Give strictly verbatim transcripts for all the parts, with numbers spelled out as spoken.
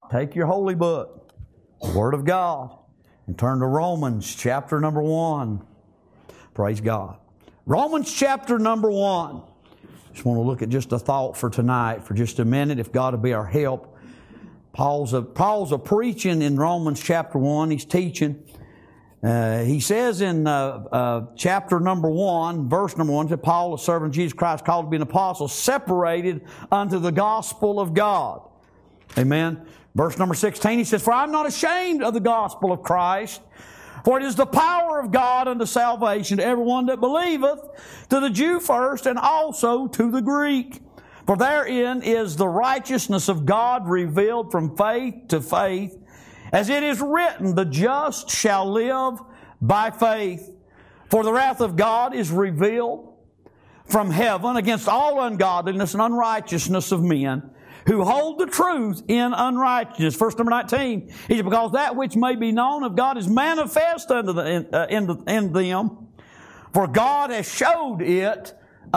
Take your holy book, the Word of God, and turn to Romans chapter number one. Praise God. Romans chapter number one. Just want to look at just a thought for tonight for just a minute, if God will be our help. Paul's a, Paul's a preaching in Romans chapter one. He's teaching. Uh, he says in uh, uh, chapter number one, verse number one, that Paul, a servant of Jesus Christ, called to be an apostle, separated unto the gospel of God. Amen. Verse number sixteen, he says, For I am not ashamed of the gospel of Christ, for it is the power of God unto salvation to everyone that believeth, to the Jew first, and also to the Greek. For therein is the righteousness of God revealed from faith to faith, as it is written, the just shall live by faith. For the wrath of God is revealed from heaven against all ungodliness and unrighteousness of men, who hold the truth in unrighteousness. Verse number nineteen, he said, because that which may be known of God is manifest unto the, in, uh, in, the, in them, for God has showed it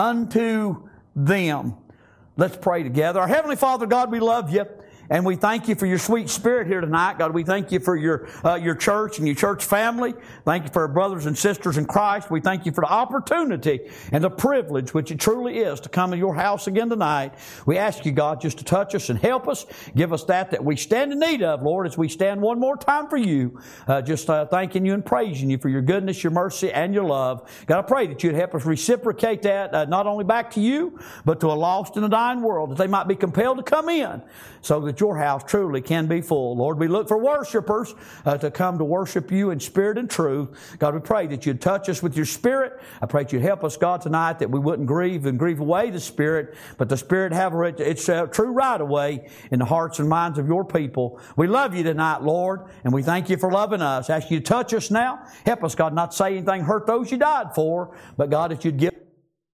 unto them. Let's pray together. Our Heavenly Father, God, we love you. And we thank you for your sweet spirit here tonight. God, we thank you for your uh, your church and your church family. Thank you for our brothers and sisters in Christ. We thank you for the opportunity and the privilege which it truly is to come to your house again tonight. We ask you, God, just to touch us and help us. Give us that that we stand in need of, Lord, as we stand one more time for you. Uh, just uh, thanking you and praising you for your goodness, your mercy, and your love. God, I pray that you'd help us reciprocate that uh, not only back to you, but to a lost and a dying world, that they might be compelled to come in so that your house truly can be full. Lord, we look for worshipers uh, to come to worship you in spirit and truth. God, we pray that you'd touch us with your spirit. I pray that you'd help us, God, tonight, that we wouldn't grieve and grieve away the spirit, but the spirit have its uh, true right away in the hearts and minds of your people. We love you tonight, Lord, and we thank you for loving us. I ask you to touch us now. Help us, God, not to say anything hurt those you died for, but God, that you'd give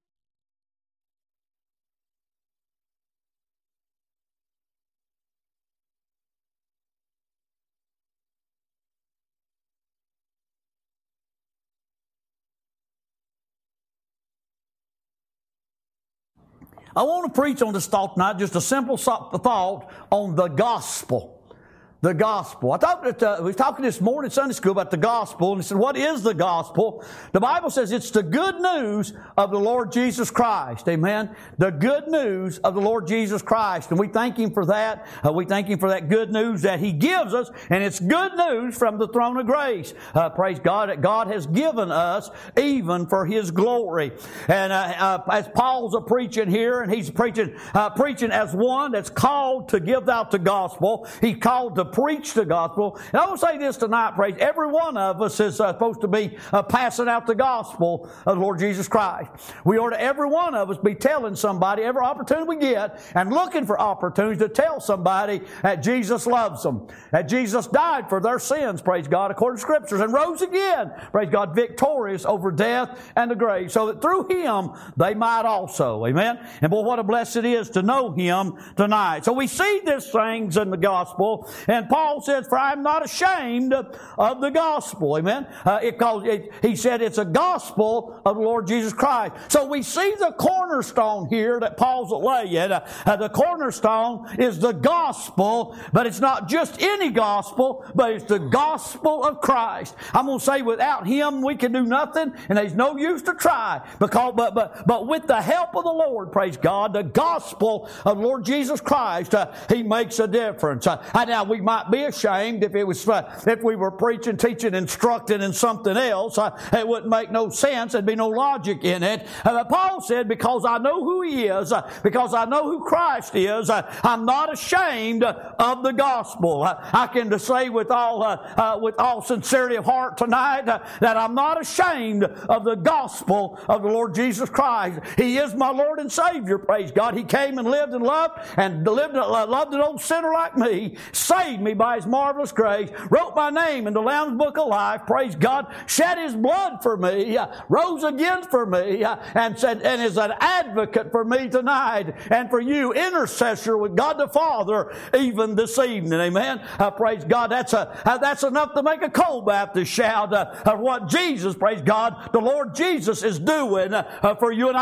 I want to preach on this thought tonight, just a simple thought on the gospel. The gospel. I thought that uh, we were talking this morning in Sunday school about the gospel, and he said, what is the gospel? The Bible says it's the good news of the Lord Jesus Christ. Amen. The good news of the Lord Jesus Christ. And we thank Him for that. Uh, we thank Him for that good news that He gives us, and it's good news from the throne of grace. Uh, praise God that God has given us even for His glory. And uh, uh, as Paul's a preaching here, and he's preaching, uh, preaching as one that's called to give out the gospel. He's called to preach the gospel. And I will say this tonight, praise, every one of us is uh, supposed to be uh, passing out the gospel of the Lord Jesus Christ. We ought to, every one of us, be telling somebody every opportunity we get and looking for opportunities to tell somebody that Jesus loves them, that Jesus died for their sins, praise God, according to Scriptures, and rose again, praise God, victorious over death and the grave, so that through Him they might also, amen? And boy, what a blessing it is to know Him tonight. So we see these things in the gospel, and Paul says, for I am not ashamed of the gospel. Amen. Uh, it calls it, he said it's a gospel of the Lord Jesus Christ. So we see the cornerstone here that Paul's laying. Uh, uh, the cornerstone is the gospel, but it's not just any gospel, but it's the gospel of Christ. I'm going to say without Him we can do nothing, and there's no use to try. Because, but, but, but with the help of the Lord, praise God, the gospel of the Lord Jesus Christ, uh, He makes a difference. Uh, now we might be ashamed if it was uh, if we were preaching, teaching, instructing in something else. Uh, it wouldn't make no sense. There'd be no logic in it. Uh, but Paul said, because I know who He is, uh, because I know who Christ is, uh, I'm not ashamed of the gospel. Uh, I can say with all uh, uh, with all sincerity of heart tonight uh, that I'm not ashamed of the gospel of the Lord Jesus Christ. He is my Lord and Savior. Praise God. He came and lived and loved and lived, uh, loved an old sinner like me. Saved me by His marvelous grace, wrote my name in the Lamb's Book of Life, praise God, shed His blood for me, uh, rose again for me, uh, and said, and is an advocate for me tonight, and for you, intercessor with God the Father, even this evening, amen. Uh, praise God, that's a uh, that's enough to make a cold Baptist shout uh, of what Jesus, praise God, the Lord Jesus is doing uh, for you and I.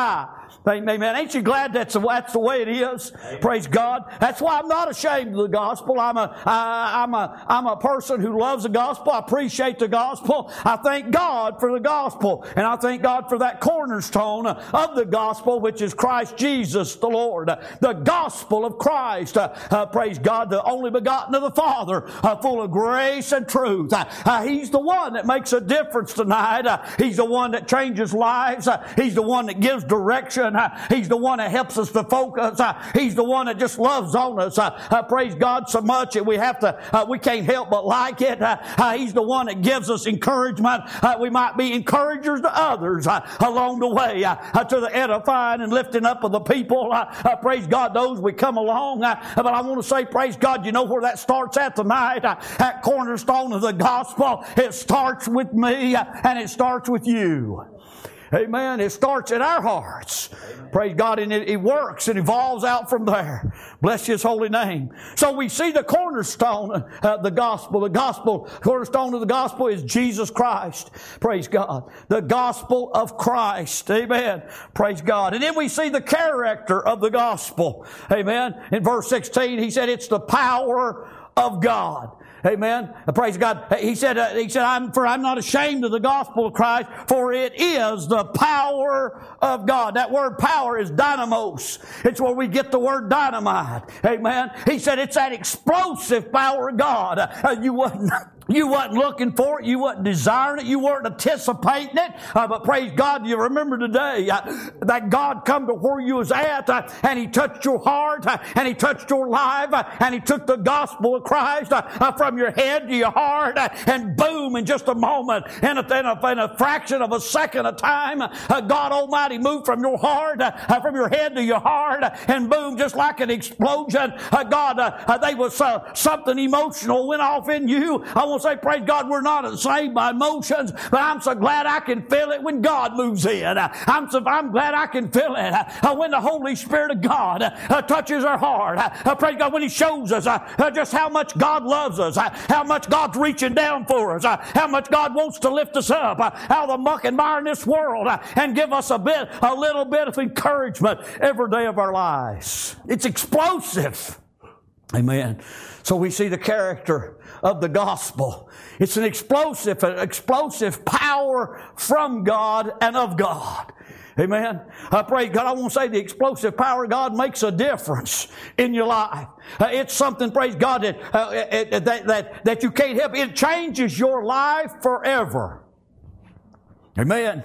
Amen. Ain't you glad that's the, that's the way it is? Amen. Praise God. That's why I'm not ashamed of the gospel. I'm a, I, I'm a, I'm a person who loves the gospel. I appreciate the gospel. I thank God for the gospel. And I thank God for that cornerstone of the gospel, which is Christ Jesus the Lord. The gospel of Christ. Uh, uh, praise God, the only begotten of the Father, uh, full of grace and truth. Uh, uh, he's the one that makes a difference tonight. Uh, he's the one that changes lives. Uh, he's the one that gives direction. Uh, he's the one that helps us to focus. Uh, he's the one that just loves on us. Uh, uh, praise God so much that we have to, uh, we can't help but like it. Uh, uh, he's the one that gives us encouragement. Uh, we might be encouragers to others uh, along the way, uh, uh, to the edifying and lifting up of the people. Uh, uh, praise God, those we come along. Uh, but I want to say, praise God, you know where that starts at tonight? Uh, that cornerstone of the gospel. It starts with me uh, and it starts with you. Amen. It starts in our hearts. Amen. Praise God. And it, it works and evolves out from there. Bless His holy name. So we see the cornerstone of the gospel. The gospel, cornerstone of the gospel is Jesus Christ. Praise God. The gospel of Christ. Amen. Praise God. And then we see the character of the gospel. Amen. In verse sixteen, he said it's the power of God. Amen. Praise God. He said, uh, he said, I'm, for I'm not ashamed of the gospel of Christ, for it is the power of God. That word power is dynamos. It's where we get the word dynamite. Amen. He said it's that explosive power of God. Uh, you wouldn't, you wasn't looking for it. You wasn't desiring it. You weren't anticipating it. Uh, but praise God, you remember today uh, that God come to where you was at uh, and He touched your heart uh, and He touched your life uh, and He took the gospel of Christ uh, uh, from your head to your heart uh, and boom, in just a moment, in a, in a, in a fraction of a second of time, uh, God Almighty moved from your heart, uh, uh, from your head to your heart uh, and boom, just like an explosion, uh, God, uh, uh, they was uh, something emotional went off in you. I want say, praise God, we're not saved by emotions, but I'm so glad I can feel it when God moves in. I'm so I'm glad I can feel it uh, when the Holy Spirit of God uh, touches our heart. Uh, praise God, when He shows us uh, uh, just how much God loves us, uh, how much God's reaching down for us, uh, how much God wants to lift us up uh, out of the muck and mire in this world uh, and give us a bit, a little bit of encouragement every day of our lives. It's explosive. Amen. So we see the character of the gospel. It's an explosive, an explosive power from God and of God. Amen. I pray God, I won't say the explosive power of God makes a difference in your life. Uh, it's something, praise God, that, uh, it, that, that, that you can't help. It changes your life forever. Amen.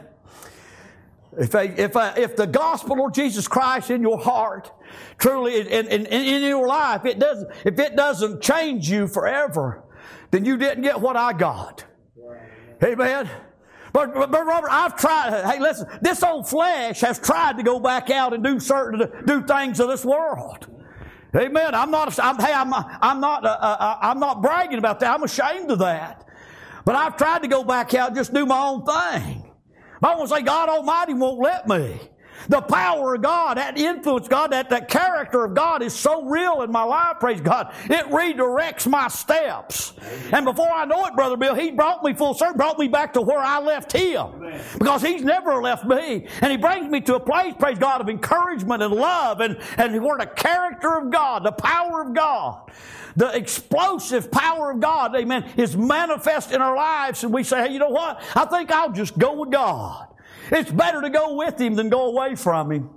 If, I, if, I, if the gospel of Jesus Christ in your heart, truly in, in, in your life, it doesn't, if it doesn't change you forever, then you didn't get what I got. Amen. But, but, but Robert, I've tried, hey listen, this old flesh has tried to go back out and do certain, do things of this world. Amen. I'm not, I'm, hey, I'm, I'm not, uh, uh, I'm not bragging about that. I'm ashamed of that. But I've tried to go back out and just do my own thing. I want to say God Almighty won't let me. The power of God, that influence of God, that, that character of God is so real in my life, praise God. It redirects my steps. Amen. And before I know it, Brother Bill, He brought me full circle, brought me back to where I left Him. Amen. Because He's never left me. And He brings me to a place, praise God, of encouragement and love and, and where the character of God, the power of God, the explosive power of God, amen, is manifest in our lives. And we say, hey, you know what? I think I'll just go with God. It's better to go with Him than go away from Him.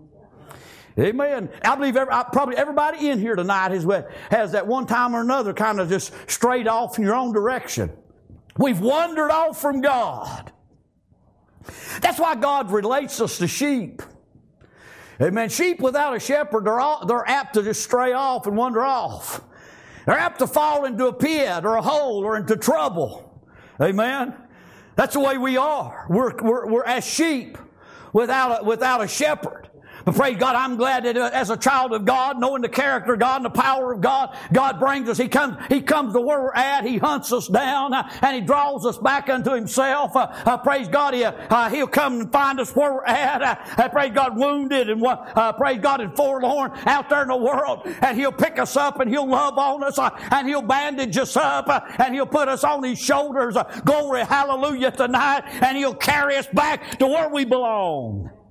Amen. I believe every, I, probably everybody in here tonight has, has that one time or another kind of just strayed off in your own direction. We've wandered off from God. That's why God relates us to sheep. Amen. Sheep without a shepherd, they're, all, they're apt to just stray off and wander off. They're apt to fall into a pit or a hole or into trouble. Amen. That's the way we are. We're, we're, we're as sheep without a, without a shepherd. But praise God, I'm glad that as a child of God, knowing the character of God and the power of God, God brings us. He comes, He comes to where we're at. He hunts us down uh, and He draws us back unto Himself. Uh, uh, praise God, he, uh, He'll come and find us where we're at. Uh, uh, praise God, wounded and uh, praise God, and forlorn out there in the world. And He'll pick us up and He'll love on us uh, and He'll bandage us up uh, and He'll put us on His shoulders. Uh, glory, hallelujah tonight. And He'll carry us back to where we belong.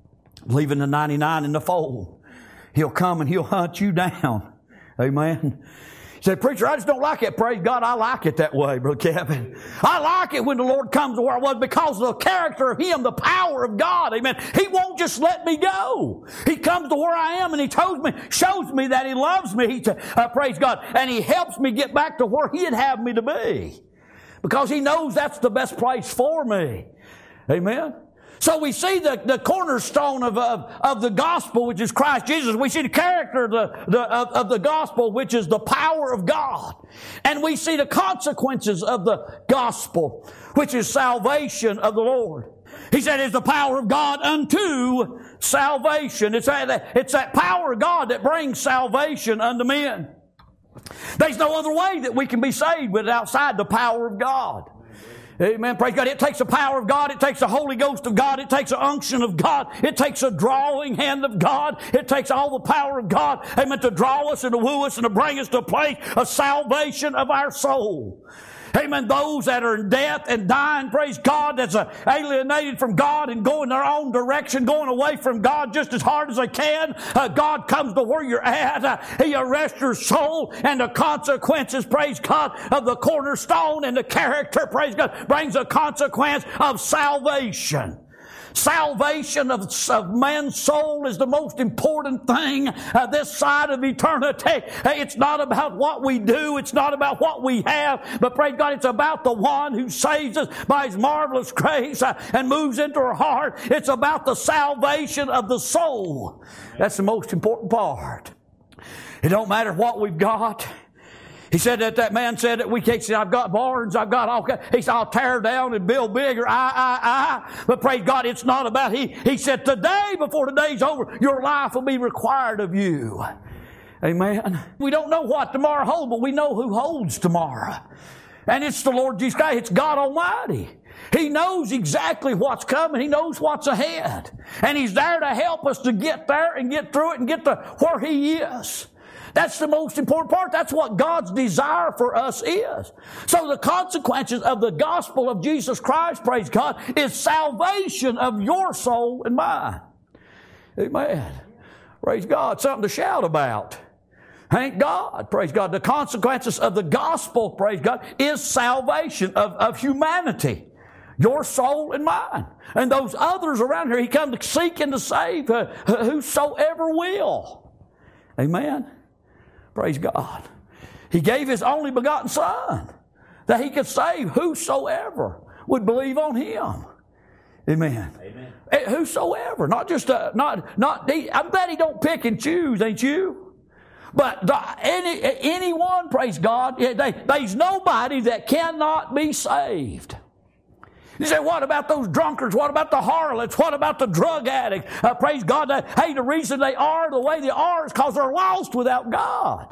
leaving the ninety-nine in the fold. He'll come and He'll hunt you down. Amen. You say, preacher, I just don't like it. Praise God, I like it that way, Brother Kevin. I like it when the Lord comes to where I was because of the character of Him, the power of God. Amen. He won't just let me go. He comes to where I am and He shows me, shows me that He loves me. He, uh, praise God. And He helps me get back to where He'd have me to be. Because He knows that's the best place for me. Amen. So we see the, the cornerstone of, of, of the gospel, which is Christ Jesus. We see the character of the, the, of, of the gospel, which is the power of God. And we see the consequences of the gospel, which is salvation of the Lord. He said it's the power of God unto salvation. It's that, it's that power of God that brings salvation unto men. There's no other way that we can be saved but outside the power of God. Amen. Praise God. It takes the power of God. It takes the Holy Ghost of God. It takes the unction of God. It takes a drawing hand of God. It takes all the power of God, amen, to draw us and to woo us and to bring us to a place of salvation of our soul. Amen. Those that are in death and dying, praise God, that's uh, alienated from God and going their own direction, going away from God just as hard as they can. Uh, God comes to where you're at. Uh, he arrests your soul, and the consequences, praise God, of the cornerstone and the character, praise God, brings a consequence of salvation. Salvation of, of man's soul is the most important thing uh, this side of eternity. It's not about what we do. It's not about what we have. But praise God, it's about the one who saves us by His marvelous grace uh, and moves into our heart. It's about the salvation of the soul. That's the most important part. It don't matter what we've got. He said that that man said that we can't say, I've got barns, I've got all, he said, I'll tear down and build bigger, I, I, I. But praise God, it's not about he. He said, today, before the day's over, your life will be required of you. Amen. We don't know what tomorrow holds, but we know who holds tomorrow. And it's the Lord Jesus Christ. It's God Almighty. He knows exactly what's coming. He knows what's ahead. And He's there to help us to get there and get through it and get to where He is. That's the most important part. That's what God's desire for us is. So the consequences of the gospel of Jesus Christ, praise God, is salvation of your soul and mine. Amen. Praise God. Something to shout about. Thank God. Praise God. The consequences of the gospel, praise God, is salvation of, of humanity. Your soul and mine. And those others around here, He come to seek and to save uh, whosoever will. Amen. Praise God. He gave His only begotten Son that He could save whosoever would believe on Him. Amen. Amen. Whosoever, not just uh, not not. I'm glad He don't pick and choose, ain't you? But the, any anyone, praise God, they, there's nobody that cannot be saved. You say, what about those drunkards? What about the harlots? What about the drug addicts? Uh, praise God. That, hey, the reason they are the way they are is because they're lost without God.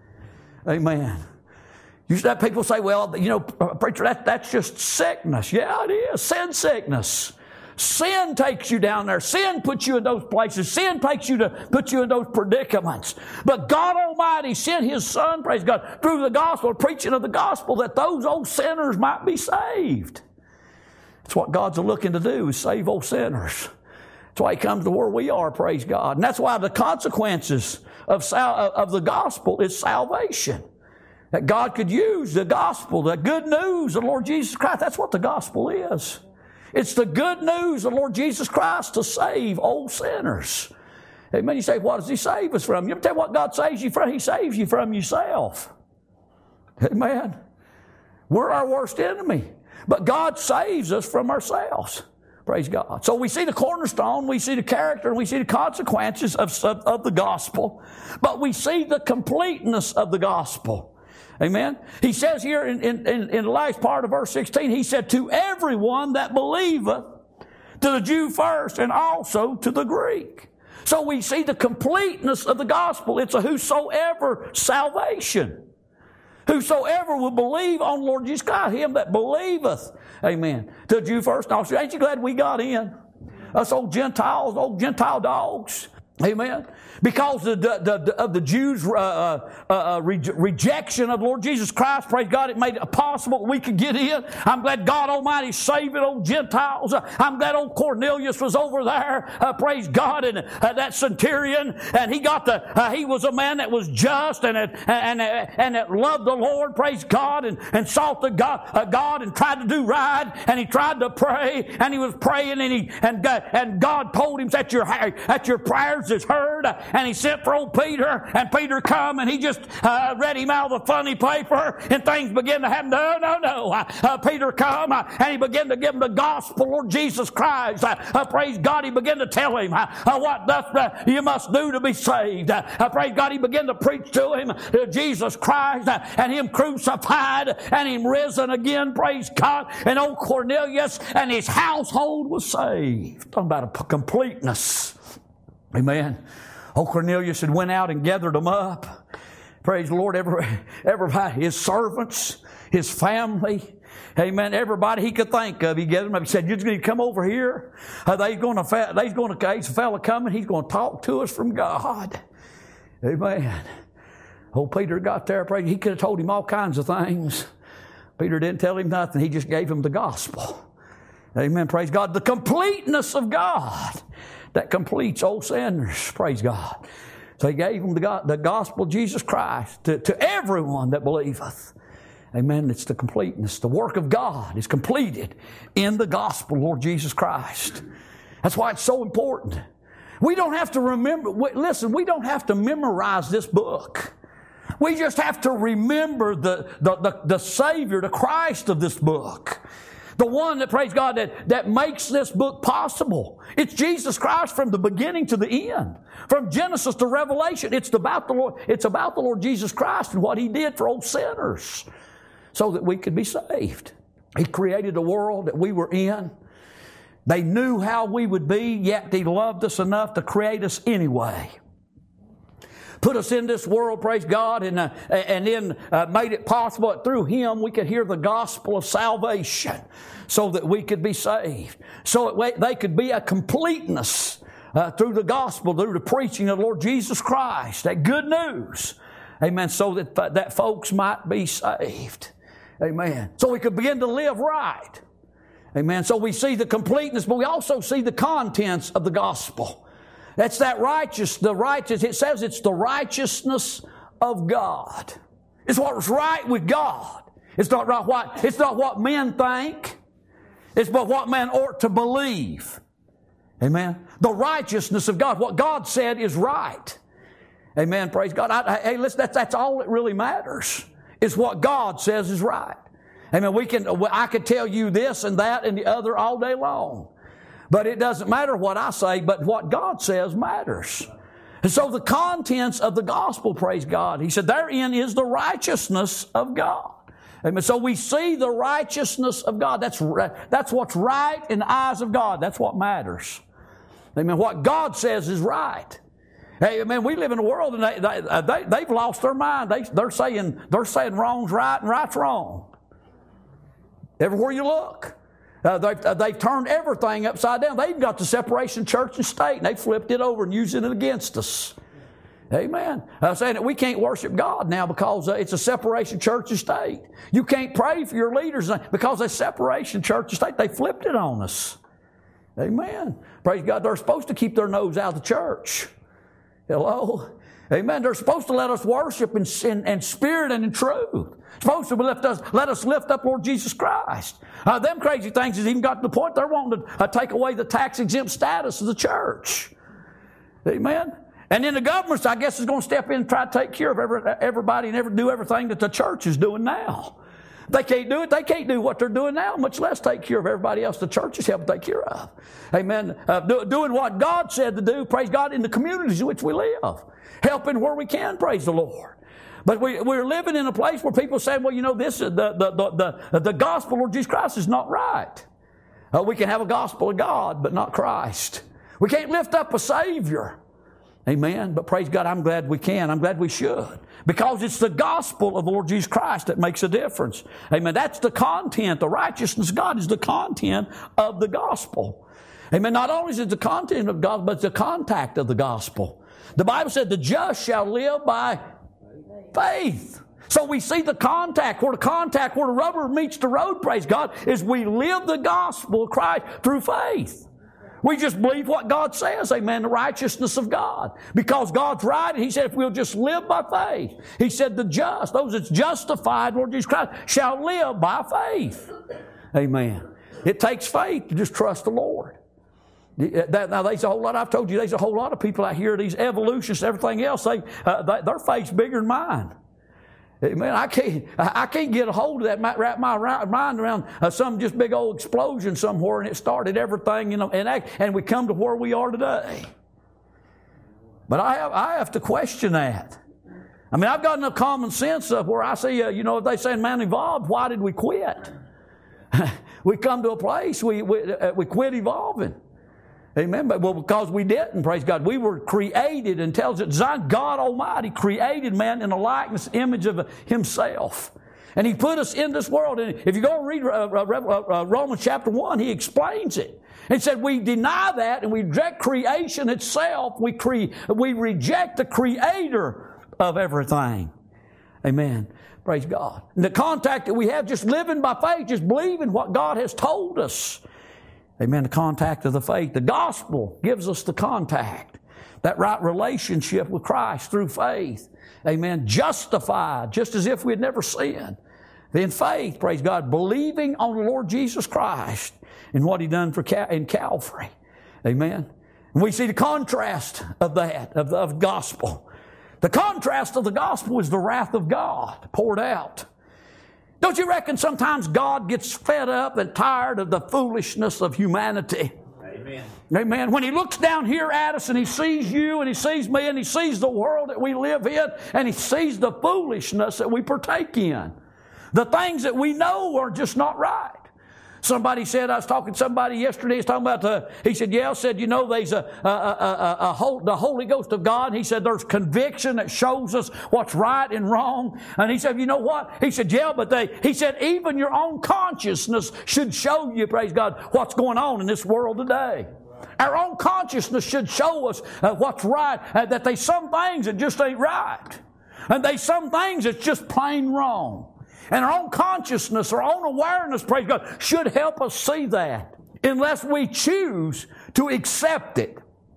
Amen. You have people say, well, you know, preacher, that, that's just sickness. Yeah, it is. Sin sickness. Sin takes you down there. Sin puts you in those places. Sin takes you to put you in those predicaments. But God Almighty sent His Son, praise God, through the gospel, preaching of the gospel, that those old sinners might be saved. That's what God's looking to do, is save old sinners. That's why He comes to where we are, praise God. And that's why the consequences of, sal- of the gospel is salvation. That God could use the gospel, the good news of the Lord Jesus Christ. That's what the gospel is. It's the good news of the Lord Jesus Christ to save old sinners. Amen. You say, what does He save us from? You ever tell you what God saves you from? He saves you from yourself. Amen. We're our worst enemy. But God saves us from ourselves. Praise God. So we see the cornerstone, we see the character, and we see the consequences of, of, of the gospel. But we see the completeness of the gospel. Amen. He says here in, in, in the last part of verse sixteen, He said, to everyone that believeth, to the Jew first, and also to the Greek. So we see the completeness of the gospel. It's a whosoever salvation. Whosoever will believe on the Lord Jesus Christ, Him that believeth. Amen. To the Jew first and also. Ain't you glad we got in? Us old Gentiles, old Gentile dogs. Amen. Because of the, the, the, of the Jews' uh, uh, uh, re- rejection of Lord Jesus Christ, praise God, it made it possible that we could get in. I'm glad God Almighty saved it, old Gentiles. I'm glad old Cornelius was over there, uh, praise God, and uh, that centurion, and he got the, uh, he was a man that was just and and and, and that loved the Lord, praise God, and, and sought the God, uh, God and tried to do right, and he tried to pray, and he was praying, and he and God, and God told him that your that your prayers is heard, and he sent for old Peter, and Peter come, and he just uh, read him out of the funny paper, and things began to happen. No, no, no. Uh, uh, Peter come, uh, and he began to give him the gospel, Lord Jesus Christ. Uh, uh, praise God, he began to tell him uh, uh, what thus, uh, you must do to be saved. Uh, uh, praise God, he began to preach to him uh, Jesus Christ, uh, and him crucified, and him risen again, praise God, and old Cornelius and his household was saved. Talking about a completeness. Amen. Old Cornelius had went out and gathered them up. Praise the Lord. Every, everybody, his servants, his family, amen, everybody he could think of, he gathered them up. He said, you're just going to come over here. Uh, they's going to, they's going to, there's a fella coming. He's going to talk to us from God. Amen. Old Peter got there. Praise, he could have told him all kinds of things. Peter didn't tell him nothing. He just gave him the gospel. Amen. Praise God. The completeness of God that completes all sinners. Praise God. So he gave them the, God, the gospel of Jesus Christ to, to everyone that believeth. Amen. It's the completeness. The work of God is completed in the gospel, Lord Jesus Christ. That's why it's so important. We don't have to remember, listen, we don't have to memorize this book. We just have to remember the, the, the, the Savior, the Christ of this book. The one that, praise God, that, that makes this book possible. It's Jesus Christ from the beginning to the end. From Genesis to Revelation. It's about the Lord, it's about the Lord Jesus Christ and what He did for old sinners so that we could be saved. He created a world that we were in. They knew how we would be, yet He loved us enough to create us anyway. Put us in this world, praise God, and, uh, and then uh, made it possible that through Him we could hear the gospel of salvation so that we could be saved. So that they could be a completeness uh, through the gospel, through the preaching of the Lord Jesus Christ, that good news. Amen. So that, that folks might be saved. Amen. So we could begin to live right. Amen. So we see the completeness, but we also see the contents of the gospel. That's that righteous, the righteous, it says it's the righteousness of God. It's what's right with God. It's not right what, it's not what men think. It's but what man ought to believe. Amen. The righteousness of God. What God said is right. Amen. Praise God. I, I, hey, listen, that's, that's all that really matters. Is what God says is right. Amen. We can, I could tell you this and that and the other all day long. But it doesn't matter what I say, but what God says matters. And so the contents of the gospel, praise God, He said, therein is the righteousness of God. Amen. So we see the righteousness of God. That's, that's what's right in the eyes of God. That's what matters. Amen. What God says is right. Hey, man, we live in a world and they, they, they, they've lost their mind. They, they're saying, they're saying wrong's right and right's wrong. Everywhere you look. Uh, they've, uh, they've turned everything upside down. They've got the separation of church and state, and they flipped it over and using it against us. Amen. Uh, saying that we can't worship God now because uh, it's a separation of church and state. You can't pray for your leaders because they separation of church and state. They flipped it on us. Amen. Praise God. They're supposed to keep their nose out of the church. Hello. Amen. They're supposed to let us worship in, in, in spirit and in truth. Supposed to lift us, let us lift up Lord Jesus Christ. Uh, them crazy things has even got to the point they're wanting to uh, take away the tax-exempt status of the church. Amen. And then the government, I guess, is going to step in and try to take care of every, everybody and ever do everything that the church is doing now. They can't do it. They can't do what they're doing now, much less take care of everybody else the church is helping take care of. Amen. Uh, do, doing what God said to do, praise God, in the communities in which we live. Helping where we can, praise the Lord. But we, we're living in a place where people say, well, you know, this, the, the, the, the, the gospel of Lord Jesus Christ is not right. Uh, we can have a gospel of God, but not Christ. We can't lift up a Savior. Amen. But praise God, I'm glad we can. I'm glad we should. Because it's the gospel of the Lord Jesus Christ that makes a difference. Amen. That's the content. The righteousness of God is the content of the gospel. Amen. Not only is it the content of the gospel, but it's the contact of the gospel. The Bible said the just shall live by faith. So we see the contact, where the contact, where the rubber meets the road, praise God, is we live the gospel of Christ through faith. We just believe what God says, amen, the righteousness of God. Because God's right, He said if we'll just live by faith. He said the just, those that's justified, Lord Jesus Christ, shall live by faith. Amen. It takes faith to just trust the Lord. That, now, there's a whole lot, I've told you, there's a whole lot of people out here, these evolutionists, everything else, they, uh, they, their faith's bigger than mine. Man, I can't, I can't get a hold of that, wrap my mind around uh, some just big old explosion somewhere, and it started everything, you know, and, and we come to where we are today. But I have, I have to question that. I mean, I've got enough common sense of where I see, uh, you know, if they say man evolved, why did we quit? We come to a place, we, we, uh, we quit evolving. Amen. But, well, because we didn't, praise God. We were created, and tells it, God Almighty created man in the likeness, image of Himself. And He put us in this world. And if you go and read uh, uh, uh, Romans chapter one, He explains it. He said we deny that and we reject creation itself. We, cre- we reject the Creator of everything. Amen. Praise God. And the contact that we have, just living by faith, just believing what God has told us. Amen. The contact of the faith. The gospel gives us the contact. That right relationship with Christ through faith. Amen. Justified, just as if we had never sinned. Then faith, praise God, believing on the Lord Jesus Christ and what He done for Cal- in Calvary. Amen. And we see the contrast of that, of the of gospel. The contrast of the gospel is the wrath of God poured out. Don't you reckon sometimes God gets fed up and tired of the foolishness of humanity? Amen. Amen. When He looks down here at us and He sees you and He sees me and He sees the world that we live in and He sees the foolishness that we partake in. The things that we know are just not right. Somebody said, I was talking to somebody yesterday, he's talking about, the, he said, yeah, said, you know, there's a, a, a, a, a whole, the Holy Ghost of God. And he said, there's conviction that shows us what's right and wrong. And he said, you know what? He said, yeah, but they, he said, even your own consciousness should show you, praise God, what's going on in this world today. Our own consciousness should show us uh, what's right, uh, that there's some things that just ain't right. And there's some things that's just plain wrong. And our own consciousness, our own awareness, praise God, should help us see that unless we choose to accept it.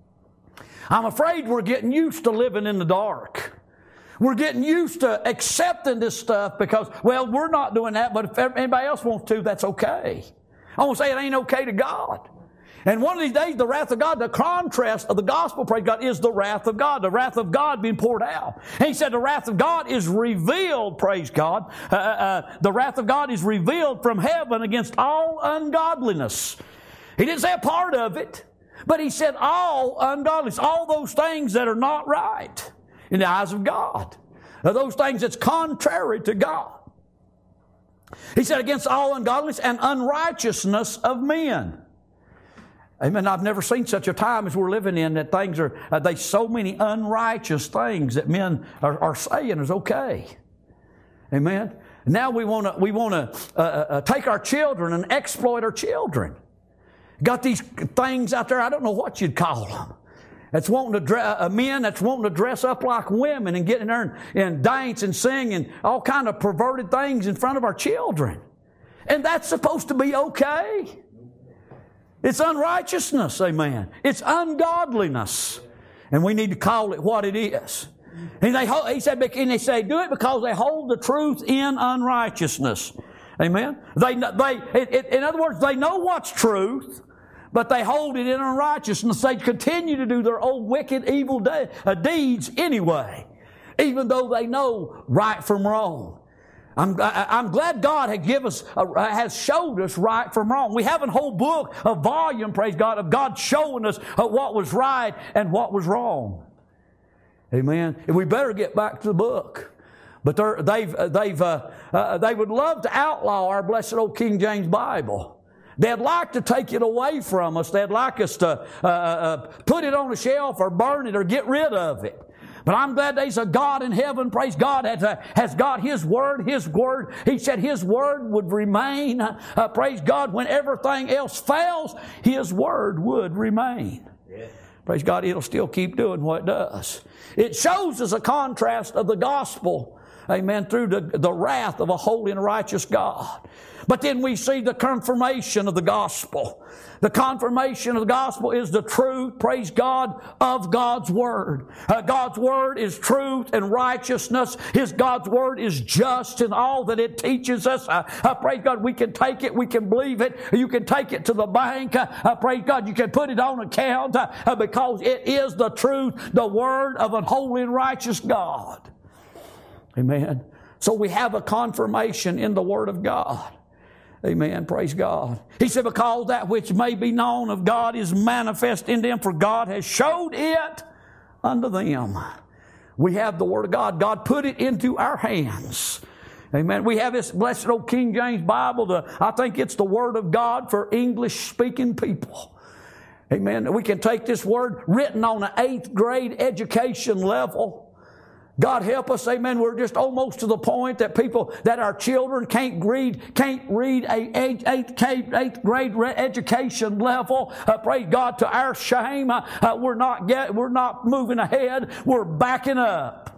I'm afraid we're getting used to living in the dark. We're getting used to accepting this stuff because, well, we're not doing that, but if anybody else wants to, that's okay. I won't say it ain't okay to God. And one of these days, the wrath of God, the contrast of the gospel, praise God, is the wrath of God. The wrath of God being poured out. And he said the wrath of God is revealed, praise God. Uh, uh, the wrath of God is revealed from heaven against all ungodliness. He didn't say a part of it, but he said all ungodliness, all those things that are not right in the eyes of God. Are those things that's contrary to God. He said against all ungodliness and unrighteousness of men. Amen. I've never seen such a time as we're living in that things are, uh, there's so many unrighteous things that men are, are saying is okay. Amen. Now we want to we want to uh, uh, take our children and exploit our children. Got these things out there, I don't know what you'd call them. That's wanting to dress, uh, men that's wanting to dress up like women and get in there and, and dance and sing and all kind of perverted things in front of our children. And that's supposed to be okay. It's unrighteousness, amen. It's ungodliness. And we need to call it what it is. And they, he said, and they say, do it because they hold the truth in unrighteousness. Amen. They, they, it, it, in other words, they know what's truth, but they hold it in unrighteousness. They continue to do their old wicked, evil de- uh, deeds anyway, even though they know right from wrong. I'm, I'm glad God has given us, uh, has showed us right from wrong. We have a whole book, a volume, praise God, of God showing us uh, what was right and what was wrong. Amen. And we better get back to the book. But they've, they've, uh, uh, they would love to outlaw our blessed old King James Bible. They'd like to take it away from us. They'd like us to uh, uh, put it on a shelf or burn it or get rid of it. But I'm glad there's a God in heaven, praise God, has, uh, has got His Word, His Word. He said His Word would remain. Uh, praise God, when everything else fails, His Word would remain. Yeah. Praise God, it'll still keep doing what it does. It shows us a contrast of the gospel, amen, through the, the wrath of a holy and righteous God. But then we see the confirmation of the gospel. The confirmation of the gospel is the truth, praise God, of God's Word. Uh, God's Word is truth and righteousness. His God's Word is just in all that it teaches us. Uh, uh, praise God, we can take it, we can believe it. You can take it to the bank. Uh, uh, praise God, you can put it on account uh, uh, because it is the truth, the Word of a holy and righteous God. Amen. So we have a confirmation in the Word of God. Amen. Praise God. He said, because that which may be known of God is manifest in them, for God has showed it unto them. We have the Word of God. God put it into our hands. Amen. We have this blessed old King James Bible. The, I think it's the Word of God for English-speaking people. Amen. We can take this Word written on an eighth grade education level. God help us, amen. We're just almost to the point that people, that our children can't read, can't read a eighth, eighth, eighth grade education level. Uh, praise God, to our shame, uh, uh, we're not get, we're not moving ahead. We're backing up.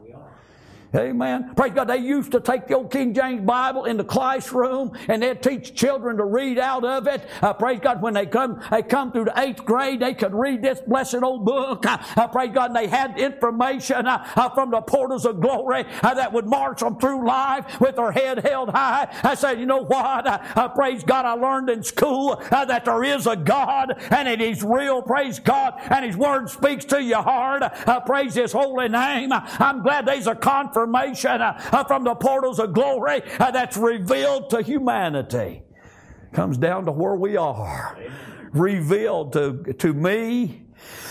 Amen. Praise God. They used to take the old King James Bible in the classroom and they'd teach children to read out of it. Uh, praise God. When they come, they come through the eighth grade, they could read this blessed old book. Uh, uh, praise God. And they had information uh, uh, from the portals of glory uh, that would march them through life with their head held high. I said, you know what? Uh, uh, praise God. I learned in school uh, that there is a God and it is real. Praise God. And His Word speaks to your heart. Uh, praise His holy name. Uh, I'm glad there's a confirmation Information uh, from the portals of glory uh, that's revealed to humanity. Comes down to where we are. Amen. Revealed to, to me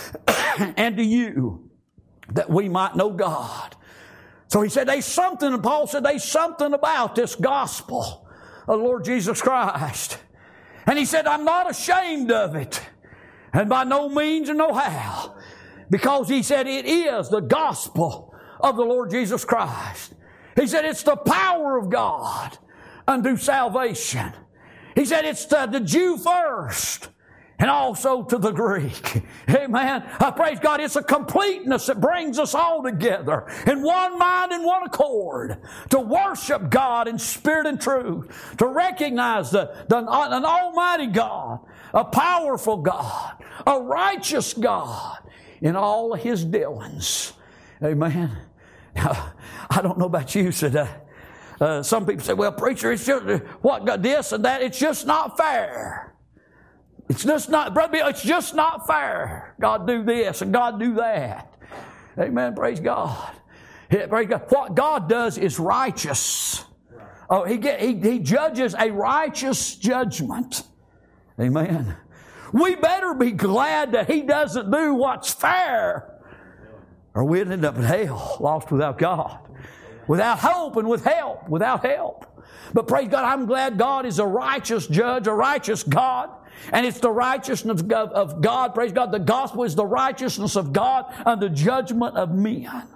and to you that we might know God. So he said there's something, and Paul said there's something about this gospel of the Lord Jesus Christ. And he said, I'm not ashamed of it. And by no means and no how. Because he said it is the gospel of the Lord Jesus Christ. He said it's the power of God unto salvation. He said it's to the Jew first and also to the Greek. Amen. I praise God. It's a completeness that brings us all together in one mind and one accord to worship God in spirit and truth, to recognize the, the, an almighty God, a powerful God, a righteous God in all of His dealings. Amen. Now, I don't know about you, said uh, uh, some people say, well, preacher, it's just uh, what got this and that. It's just not fair. It's just not, brother, it's just not fair. God do this and God do that. Amen. Praise God. Yeah, praise God. What God does is righteous. Oh, he, get, he, he judges a righteous judgment. Amen. We better be glad that He doesn't do what's fair, or we'd end up in hell, lost without God, without hope and with help, without help. But praise God, I'm glad God is a righteous judge, a righteous God. And it's the righteousness of God. Praise God. The gospel is the righteousness of God and the judgment of men.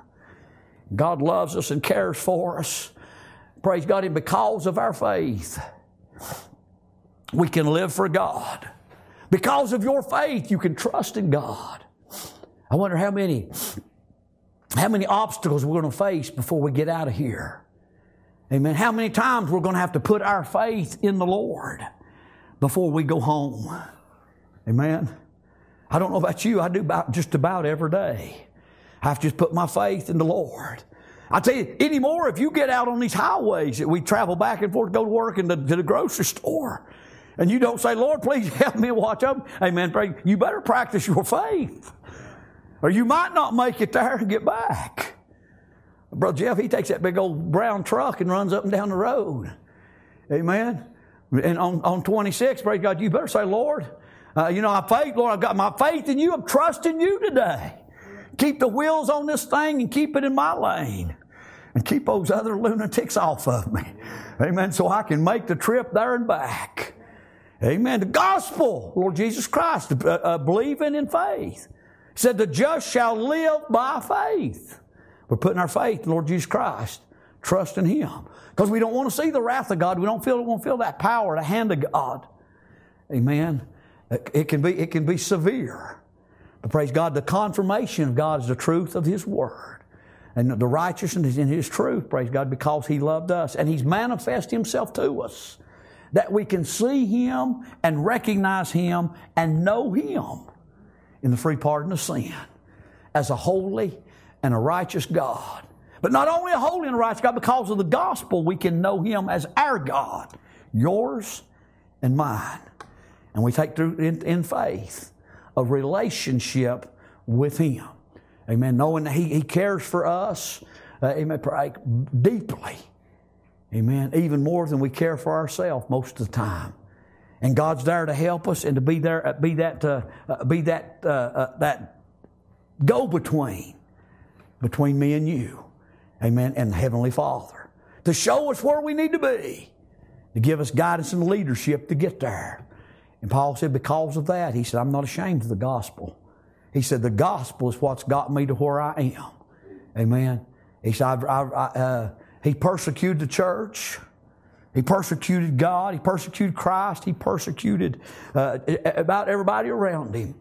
God loves us and cares for us. Praise God. And because of our faith, we can live for God. Because of your faith, you can trust in God. I wonder how many... How many obstacles we're going to face before we get out of here. Amen. How many times we're going to have to put our faith in the Lord before we go home. Amen. I don't know about you. I do about just about every day. I have to just put my faith in the Lord. I tell you, anymore, if you get out on these highways that we travel back and forth to go to work and to, to the grocery store, and you don't say, Lord, please help me watch up. Amen. Pray. You better practice your faith. Or you might not make it there and get back. Brother Jeff, he takes that big old brown truck and runs up and down the road. Amen. And on, on twenty-six, praise God, you better say, Lord, uh, you know, I faith, Lord, I've got my faith in you. I'm trusting you today. Keep the wheels on this thing and keep it in my lane. And keep those other lunatics off of me. Amen. So I can make the trip there and back. Amen. The gospel, Lord Jesus Christ, uh, uh, believing in faith. He said, the just shall live by faith. We're putting our faith in the Lord Jesus Christ, trusting Him. Because we don't want to see the wrath of God. We don't feel, want to feel that power, the hand of God. Amen. It can be, it can be severe. But praise God, the confirmation of God is the truth of His Word. And the righteousness is in His truth, praise God, because He loved us. And He's manifested Himself to us. That we can see Him and recognize Him and know Him in the free pardon of sin as a holy and a righteous God. But not only a holy and a righteous God, because of the gospel we can know Him as our God, yours and mine. And we take through in, in faith a relationship with Him. Amen. Knowing that He, he cares for us, uh, amen, pray deeply. Amen. Even more than we care for ourselves most of the time. And God's there to help us and to be there, uh, be that, uh, uh, be that, uh, uh, that go-between between me and you. Amen. And the Heavenly Father. To show us where we need to be. To give us guidance and leadership to get there. And Paul said, because of that, he said, I'm not ashamed of the gospel. He said, the gospel is what's got me to where I am. Amen. He said, I've, I've, I, uh, he persecuted the church. He persecuted God. He persecuted Christ. He persecuted uh, about everybody around him.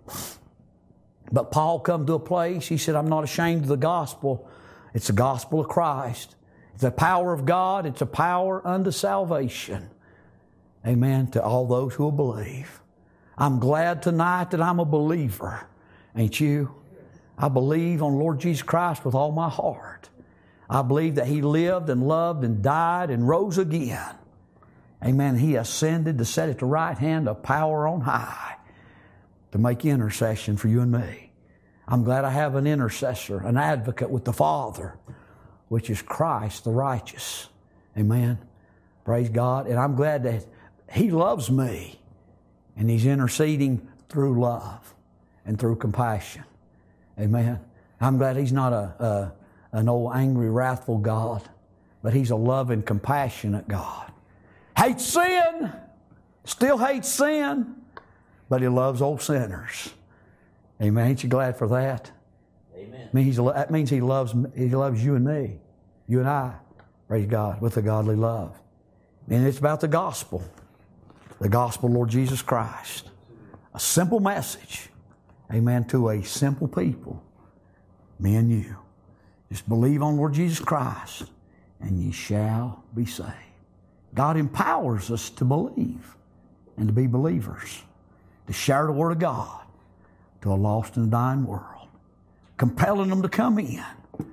But Paul come to a place, he said, I'm not ashamed of the gospel. It's the gospel of Christ. It's the power of God. It's a power unto salvation. Amen. To all those who will believe. I'm glad tonight that I'm a believer. Ain't you? I believe on Lord Jesus Christ with all my heart. I believe that He lived and loved and died and rose again. Amen. He ascended to sit at the right hand of power on high to make intercession for you and me. I'm glad I have an intercessor, an advocate with the Father, which is Christ the righteous. Amen. Praise God. And I'm glad that He loves me and He's interceding through love and through compassion. Amen. I'm glad He's not a, a an old angry, wrathful God, but He's a loving, compassionate God. Hates sin, still hates sin, but He loves old sinners. Amen. Ain't you glad for that? Amen. I mean, he's, that means He loves He loves you and me, you and I. Praise God, with a godly love. And it's about the gospel, the gospel of Lord Jesus Christ. A simple message, amen, to a simple people, me and you. Just believe on Lord Jesus Christ, and ye shall be saved. God empowers us to believe and to be believers, to share the Word of God to a lost and dying world, compelling them to come in,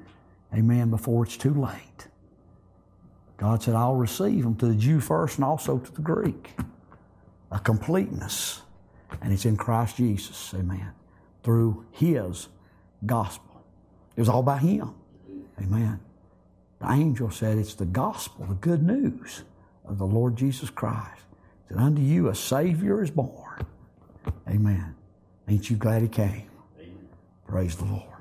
amen, before it's too late. God said, I'll receive them to the Jew first and also to the Greek. A completeness, and it's in Christ Jesus, amen, through His gospel. It was all about Him. Amen. The angel said it's the gospel, the good news of the Lord Jesus Christ. That unto you a Savior is born. Amen. Ain't you glad He came? Amen. Praise the Lord.